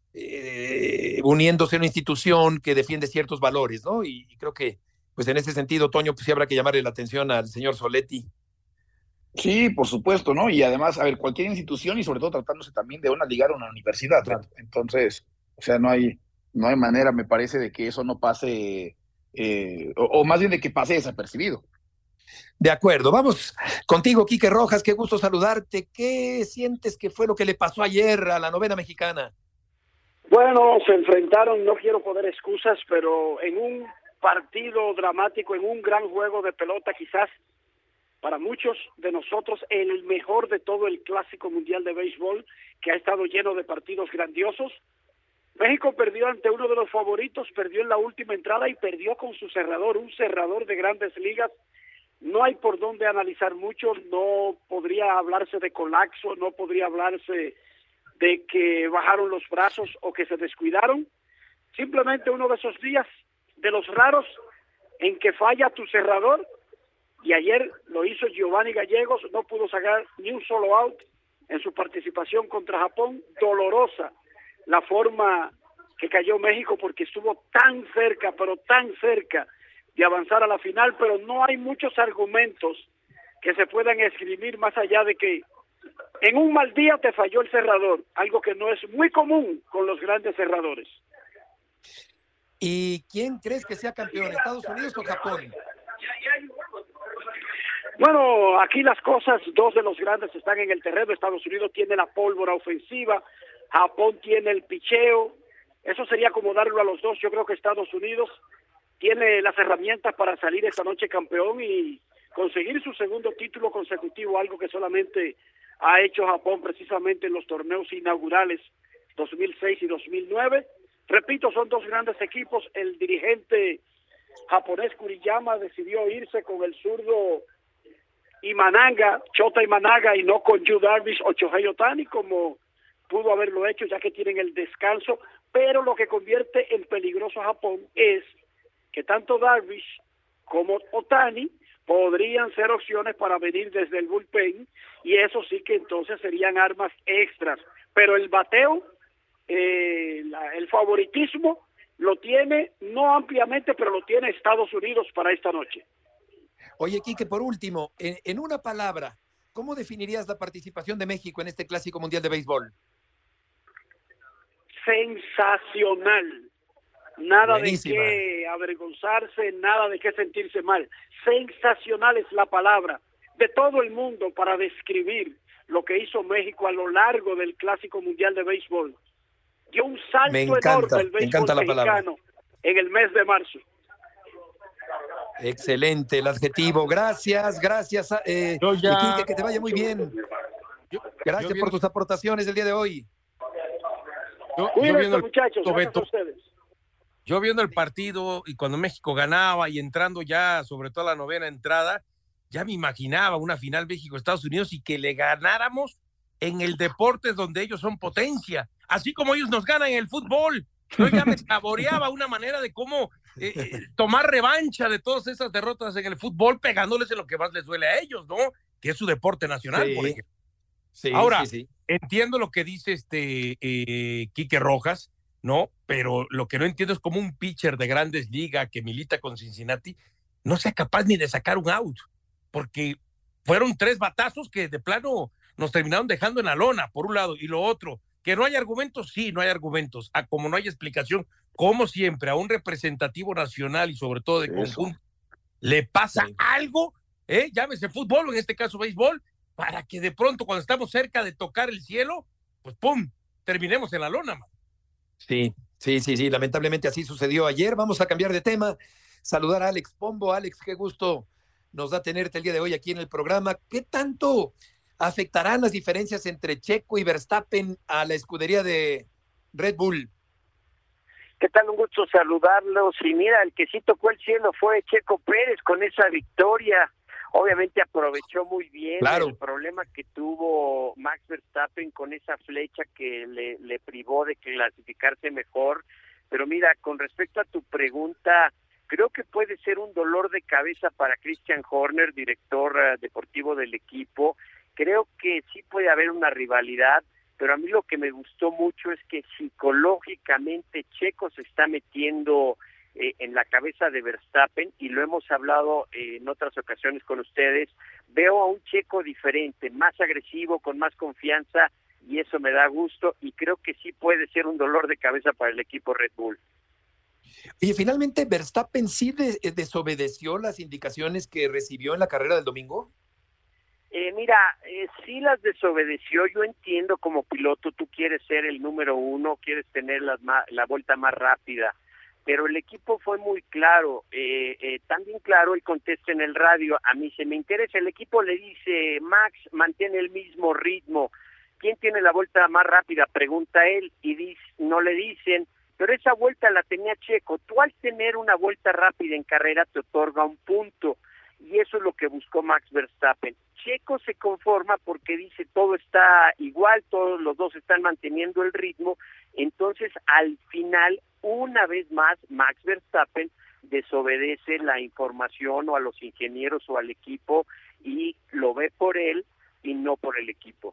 eh, uniéndose a una institución que defiende ciertos valores, ¿no? Y, y creo que, pues en ese sentido, Toño, pues sí habrá que llamarle la atención al señor Soletti. Sí, por supuesto, ¿no? Y además, a ver, cualquier institución y sobre todo tratándose también de una ligar a una universidad, Claro. Entonces, o sea, no hay, no hay manera, me parece, de que eso no pase, eh, o, o más bien de que pase desapercibido. De acuerdo, vamos contigo, Quique Rojas, qué gusto saludarte. ¿Qué sientes que fue lo que le pasó ayer a la novena mexicana? Bueno, se enfrentaron, no quiero poner excusas, pero en un partido dramático, en un gran juego de pelota, quizás para muchos de nosotros el mejor de todo el Clásico Mundial de Béisbol, que ha estado lleno de partidos grandiosos. México perdió ante uno de los favoritos, perdió en la última entrada y perdió con su cerrador, un cerrador de Grandes Ligas. No hay por dónde analizar mucho, no podría hablarse de colapso, no podría hablarse de que bajaron los brazos o que se descuidaron. Simplemente uno de esos días, de los raros, en que falla tu cerrador. Y ayer lo hizo Giovanni Gallegos, no pudo sacar ni un solo out en su participación contra Japón. Dolorosa la forma que cayó México porque estuvo tan cerca, pero tan cerca de avanzar a la final, pero no hay muchos argumentos que se puedan escribir más allá de que en un mal día te falló el cerrador, algo que no es muy común con los grandes cerradores. ¿Y quién crees que sea campeón, Estados Unidos o Japón? Bueno, aquí las cosas, dos de los grandes están en el terreno. Estados Unidos tiene la pólvora ofensiva, Japón tiene el picheo. Eso sería como darlo a los dos. Yo creo que Estados Unidos tiene las herramientas para salir esta noche campeón y conseguir su segundo título consecutivo, algo que solamente ha hecho Japón precisamente en los torneos inaugurales dos mil seis y dos mil nueve. Repito, son dos grandes equipos. El dirigente japonés Kuriyama decidió irse con el zurdo Imanaga, Shota Imanaga, y no con Yu Darvish o Shohei Ohtani, como pudo haberlo hecho, ya que tienen el descanso. Pero lo que convierte en peligroso a Japón es que tanto Darvish como Ohtani podrían ser opciones para venir desde el bullpen, y eso sí que entonces serían armas extras. Pero el bateo, eh, la, el favoritismo lo tiene, no ampliamente, pero lo tiene Estados Unidos para esta noche. Oye, Quique, por último, en, en una palabra, ¿cómo definirías la participación de México en este Clásico Mundial de Béisbol? Sensacional. Nada Buenísima. de qué avergonzarse, nada de qué sentirse mal. Sensacional es la palabra de todo el mundo para describir lo que hizo México a lo largo del Clásico Mundial de Béisbol. Dio un salto Me encanta, enorme el me béisbol encanta la palabra. mexicano en el mes de marzo. Excelente el adjetivo. Gracias, gracias, eh, Yo ya- Quique, que te vaya muy bien. Yo- Gracias yo por viendo- tus aportaciones el día de hoy. yo- yo Cuídense, viendo el- muchachos, gracias Beto. a ustedes. Yo viendo el partido y cuando México ganaba y entrando ya, sobre todo a la novena entrada, ya me imaginaba una final México-Estados Unidos y que le ganáramos en el deporte donde ellos son potencia, así como ellos nos ganan en el fútbol. Yo ya me saboreaba una manera de cómo eh, eh, tomar revancha de todas esas derrotas en el fútbol, pegándoles en lo que más les duele a ellos, ¿no? Que es su deporte nacional, Sí. por ejemplo. Sí, Ahora, sí, sí. entiendo lo que dice este eh, Quique Rojas, ¿no? Pero lo que no entiendo es cómo un pitcher de Grandes Ligas que milita con Cincinnati no sea capaz ni de sacar un out, porque fueron tres batazos que de plano nos terminaron dejando en la lona, por un lado, y lo otro, que no hay argumentos, sí, no hay argumentos, a como no hay explicación, como siempre, a un representativo nacional y sobre todo de Eso. conjunto, le pasa Sí. algo, ¿eh? Llámese fútbol o en este caso béisbol, para que de pronto cuando estamos cerca de tocar el cielo, pues pum, terminemos en la lona, man. Sí, sí, sí, sí, lamentablemente así sucedió ayer. Vamos a cambiar de tema, saludar a Alex Pombo. Alex, qué gusto nos da tenerte el día de hoy aquí en el programa. ¿Qué tanto afectarán las diferencias entre Checo y Verstappen a la escudería de Red Bull? ¿Qué tal? Un gusto saludarlos. Y mira, el que sí tocó el cielo fue Checo Pérez con esa victoria. Obviamente aprovechó muy bien Claro. el problema que tuvo Max Verstappen con esa flecha que le, le privó de clasificarse mejor. Pero mira, con respecto a tu pregunta, creo que puede ser un dolor de cabeza para Christian Horner, director uh, deportivo del equipo. Creo que sí puede haber una rivalidad, pero a mí lo que me gustó mucho es que psicológicamente Checo se está metiendo eh, en la cabeza de Verstappen, y lo hemos hablado eh, en otras ocasiones con ustedes. Veo a un Checo diferente, más agresivo, con más confianza, y eso me da gusto, y creo que sí puede ser un dolor de cabeza para el equipo Red Bull. Y finalmente, ¿Verstappen sí de- desobedeció las indicaciones que recibió en la carrera del domingo? Eh, mira, eh, sí las desobedeció. Yo entiendo, como piloto, tú quieres ser el número uno, quieres tener las ma- la vuelta más rápida, pero el equipo fue muy claro, eh, eh, también claro, él contesta en el radio: a mí se me interesa. El equipo le dice: Max, mantiene el mismo ritmo. ¿Quién tiene la vuelta más rápida?, pregunta él, y dice, no le dicen, pero esa vuelta la tenía Checo. Tú, al tener una vuelta rápida en carrera, te otorga un punto, y eso es lo que buscó Max Verstappen. Checo se conforma porque dice: todo está igual, todos los dos están manteniendo el ritmo. Entonces, al final, una vez más, Max Verstappen desobedece la información o a los ingenieros o al equipo, y lo ve por él y no por el equipo.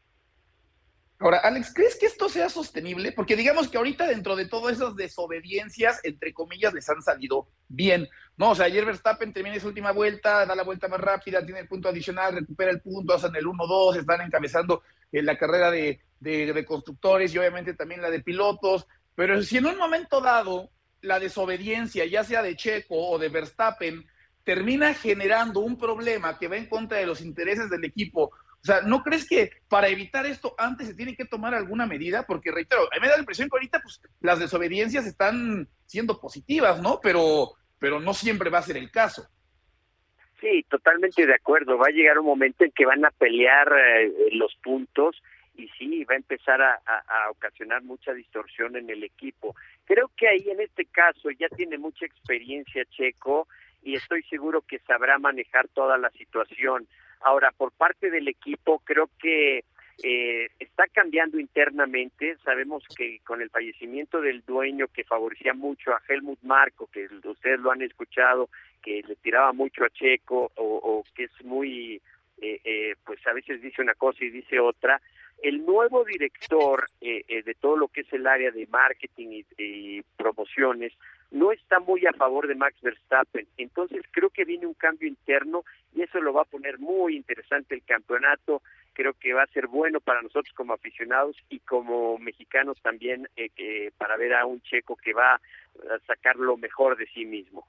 Ahora, Alex, ¿crees que esto sea sostenible? Porque digamos que ahorita, dentro de todas esas desobediencias, entre comillas, les han salido bien, ¿no? O sea, ayer Verstappen termina esa última vuelta, da la vuelta más rápida, tiene el punto adicional, recupera el punto, hacen el uno dos, están encabezando eh, la carrera de, de, de constructores y obviamente también la de pilotos. Pero si en un momento dado la desobediencia, ya sea de Checo o de Verstappen, termina generando un problema que va en contra de los intereses del equipo, o sea, ¿no crees que para evitar esto antes se tiene que tomar alguna medida? Porque, reitero, a mí me da la impresión que ahorita pues, las desobediencias están siendo positivas, ¿no? Pero, pero no siempre va a ser el caso. Sí, totalmente de acuerdo. Va a llegar un momento en que van a pelear eh, los puntos, y sí, va a empezar a, a, a ocasionar mucha distorsión en el equipo. Creo que ahí, en este caso, ya tiene mucha experiencia Checo, y estoy seguro que sabrá manejar toda la situación. Ahora, por parte del equipo, creo que eh, está cambiando internamente. Sabemos que con el fallecimiento del dueño, que favorecía mucho a Helmut Marko, que ustedes lo han escuchado, que le tiraba mucho a Checo, o, o que es muy, eh, eh, pues a veces dice una cosa y dice otra. El nuevo director eh, eh, de todo lo que es el área de marketing y, y promociones no está muy a favor de Max Verstappen. Entonces creo que viene un cambio interno, y eso lo va a poner muy interesante el campeonato. Creo que va a ser bueno para nosotros como aficionados y como mexicanos también, eh, eh, para ver a un Checo que va a sacar lo mejor de sí mismo.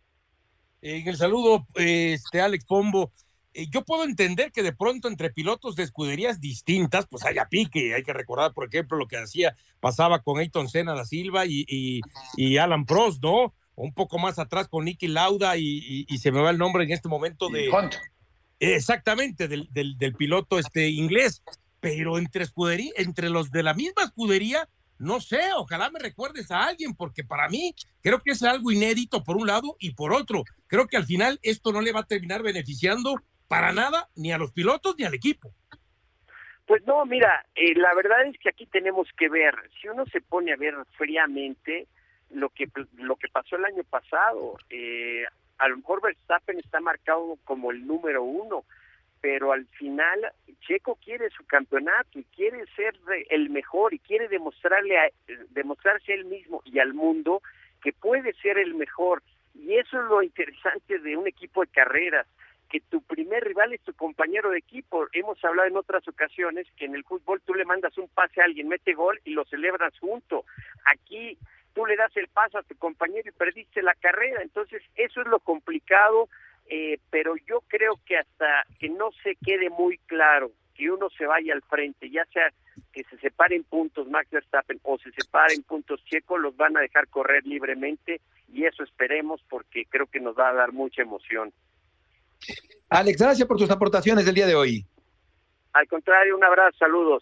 En el saludo, este Alex Pombo, eh, yo puedo entender que de pronto entre pilotos de escuderías distintas, pues haya pique. Hay que recordar, por ejemplo, lo que hacía, pasaba con Ayrton Senna da Silva y, y, y Alan Prost, ¿no? Un poco más atrás con Niki Lauda y, y, y se me va el nombre en este momento de... Hunt. Exactamente, del, del, del piloto este inglés. Pero entre escudería, entre los de la misma escudería, no sé, ojalá me recuerdes a alguien, porque para mí creo que es algo inédito por un lado, y por otro, creo que al final esto no le va a terminar beneficiando para nada ni a los pilotos ni al equipo. Pues no, mira, eh, la verdad es que aquí tenemos que ver, si uno se pone a ver fríamente lo que lo que pasó el año pasado, eh, a lo mejor Verstappen está marcado como el número uno, pero al final Checo quiere su campeonato y quiere ser el mejor y quiere demostrarle a, demostrarse a él mismo y al mundo que puede ser el mejor. Y eso es lo interesante de un equipo de carreras, que tu primer rival es tu compañero de equipo. Hemos hablado en otras ocasiones que en el fútbol tú le mandas un pase a alguien, mete gol y lo celebras junto. Aquí tú le das el pase a tu compañero y perdiste la carrera. Entonces eso es lo complicado, eh, pero yo creo que hasta que no se quede muy claro, que uno se vaya al frente, ya sea que se separen puntos Max Verstappen o se separen puntos Checo, los van a dejar correr libremente, y eso esperemos, porque creo que nos va a dar mucha emoción. Alex, gracias por tus aportaciones del día de hoy. Al contrario, un abrazo, saludos.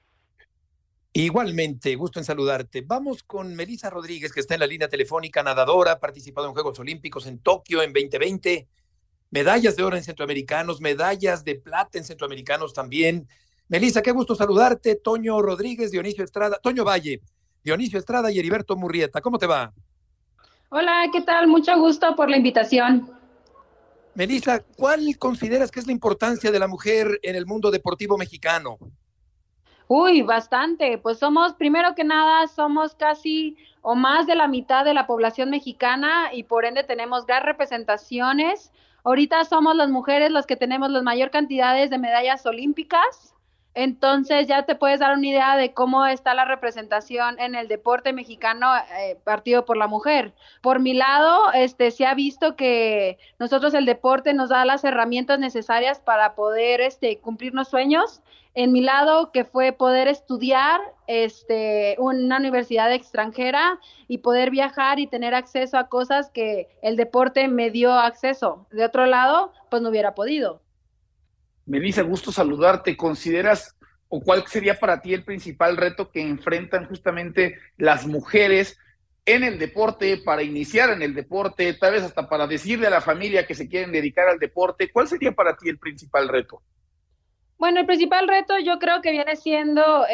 Igualmente, gusto en saludarte. Vamos con Melissa Rodríguez, que está en la línea telefónica, nadadora, ha participado en Juegos Olímpicos en Tokio en veinte veinte, medallas de oro en centroamericanos, medallas de plata en centroamericanos también. Melissa, qué gusto saludarte. Toño Rodríguez, Dionisio Estrada, Toño Valle, Dionisio Estrada y Heriberto Murrieta. ¿Cómo te va? Hola, ¿qué tal? Mucho gusto por la invitación. Melissa, ¿cuál consideras que es la importancia de la mujer en el mundo deportivo mexicano? Uy, bastante. Pues somos, primero que nada, somos casi o más de la mitad de la población mexicana y por ende tenemos gran representaciones. Ahorita somos las mujeres las que tenemos las mayor cantidades de medallas olímpicas. Entonces ya te puedes dar una idea de cómo está la representación en el deporte mexicano eh, partido por la mujer. Por mi lado, este, se ha visto que nosotros el deporte nos da las herramientas necesarias para poder este, cumplir los sueños. En mi lado, que fue poder estudiar este, una universidad extranjera y poder viajar y tener acceso a cosas que el deporte me dio acceso. De otro lado, pues no hubiera podido. Melissa, gusto saludarte. ¿Consideras o cuál sería para ti el principal reto que enfrentan justamente las mujeres en el deporte, para iniciar en el deporte, tal vez hasta para decirle a la familia que se quieren dedicar al deporte? ¿Cuál sería para ti el principal reto? Bueno, el principal reto yo creo que viene siendo,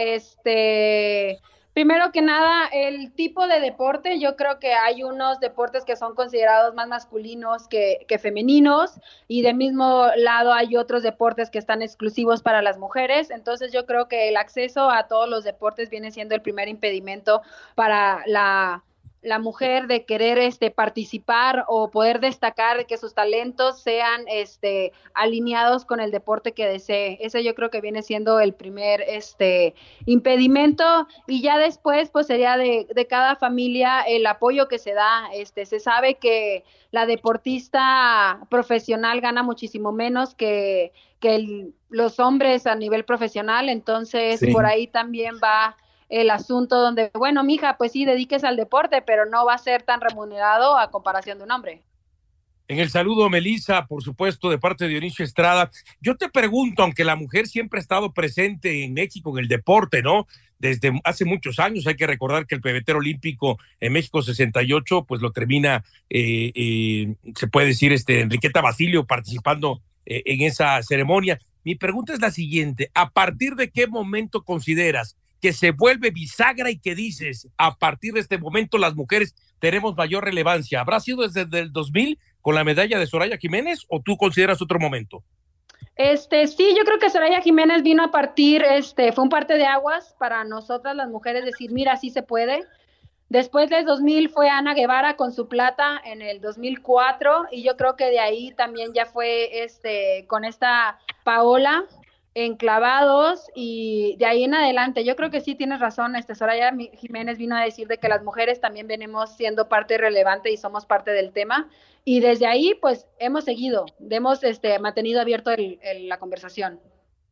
este, primero que nada, el tipo de deporte. Yo creo que hay unos deportes que son considerados más masculinos que, que femeninos, y del mismo lado hay otros deportes que están exclusivos para las mujeres. Entonces yo creo que el acceso a todos los deportes viene siendo el primer impedimento para la... la mujer de querer este participar o poder destacar, que sus talentos sean este alineados con el deporte que desee. Ese yo creo que viene siendo el primer este impedimento, y ya después pues sería de, de cada familia el apoyo que se da. Este se sabe que la deportista profesional gana muchísimo menos que, que el, los hombres a nivel profesional, entonces sí, por ahí también va el asunto donde, bueno, mija, pues sí, dedíquese al deporte, pero no va a ser tan remunerado a comparación de un hombre. En el saludo, Melissa, por supuesto, de parte de Dionisio Estrada. Yo te pregunto, aunque la mujer siempre ha estado presente en México en el deporte, ¿no? Desde hace muchos años, hay que recordar que el pebetero olímpico en México sesenta y ocho, pues lo termina, eh, eh, se puede decir, este, Enriqueta Basilio participando eh, en esa ceremonia. Mi pregunta es la siguiente: ¿a partir de qué momento consideras que se vuelve bisagra y que dices, a partir de este momento las mujeres tenemos mayor relevancia? ¿Habrá sido desde el dos mil con la medalla de Soraya Jiménez o tú consideras otro momento? Este, sí, yo creo que Soraya Jiménez vino a partir, este, fue un parte de aguas para nosotras las mujeres decir, mira, sí se puede. Después del dos mil fue Ana Guevara con su plata en el dos mil cuatro, y yo creo que de ahí también ya fue este con esta Paola en clavados, y de ahí en adelante yo creo que sí tienes razón. este Soraya Jiménez vino a decir de que las mujeres también venimos siendo parte relevante y somos parte del tema, y desde ahí pues hemos seguido, hemos este mantenido abierto el, el, la conversación.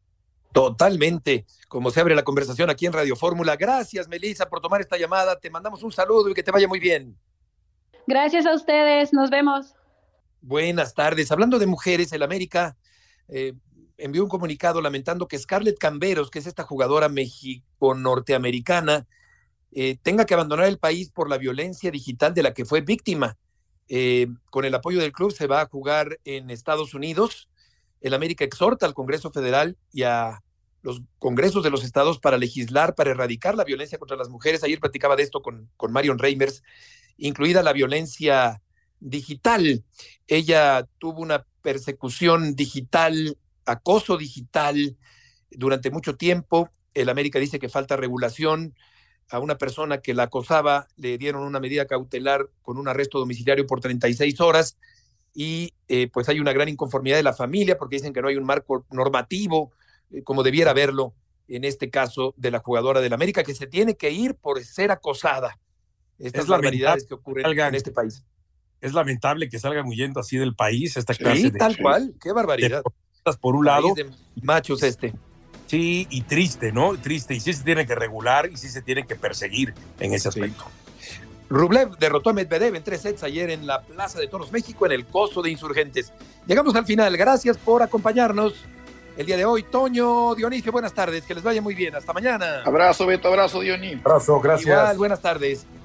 Totalmente, como se abre la conversación aquí en Radio Fórmula. Gracias, Melissa, por tomar esta llamada. Te mandamos un saludo y que te vaya muy bien. Gracias a ustedes, nos vemos. Buenas tardes. Hablando de mujeres, el América eh, envió un comunicado lamentando que Scarlett Camberos, que es esta jugadora mexico-norteamericana, eh, tenga que abandonar el país por la violencia digital de la que fue víctima. Eh, con el apoyo del club se va a jugar en Estados Unidos. El América exhorta al Congreso Federal y a los congresos de los estados para legislar, para erradicar la violencia contra las mujeres. Ayer platicaba de esto con, con Marion Reimers, incluida la violencia digital. Ella tuvo una persecución digital, acoso digital durante mucho tiempo. El América dice que falta regulación. A una persona que la acosaba le dieron una medida cautelar con un arresto domiciliario por treinta y seis horas y eh, pues hay una gran inconformidad de la familia porque dicen que no hay un marco normativo eh, como debiera haberlo en este caso de la jugadora del América, que se tiene que ir por ser acosada. Estas es barbaridades que ocurren salgan, en este país. Es lamentable que salgan huyendo así del país esta sí, clase de... tal cual, qué barbaridad. Por un lado... De machos este. Sí, y triste, ¿no? Triste, y sí se tiene que regular y sí se tiene que perseguir en ese aspecto. Sí. Rublev derrotó a Medvedev en tres sets ayer en la Plaza de Toros México, en el Coso de Insurgentes. Llegamos al final, gracias por acompañarnos el día de hoy. Toño, Dionisio, buenas tardes, que les vaya muy bien, hasta mañana. Abrazo, Beto, abrazo, Dionisio. Abrazo, gracias. Igual, buenas tardes.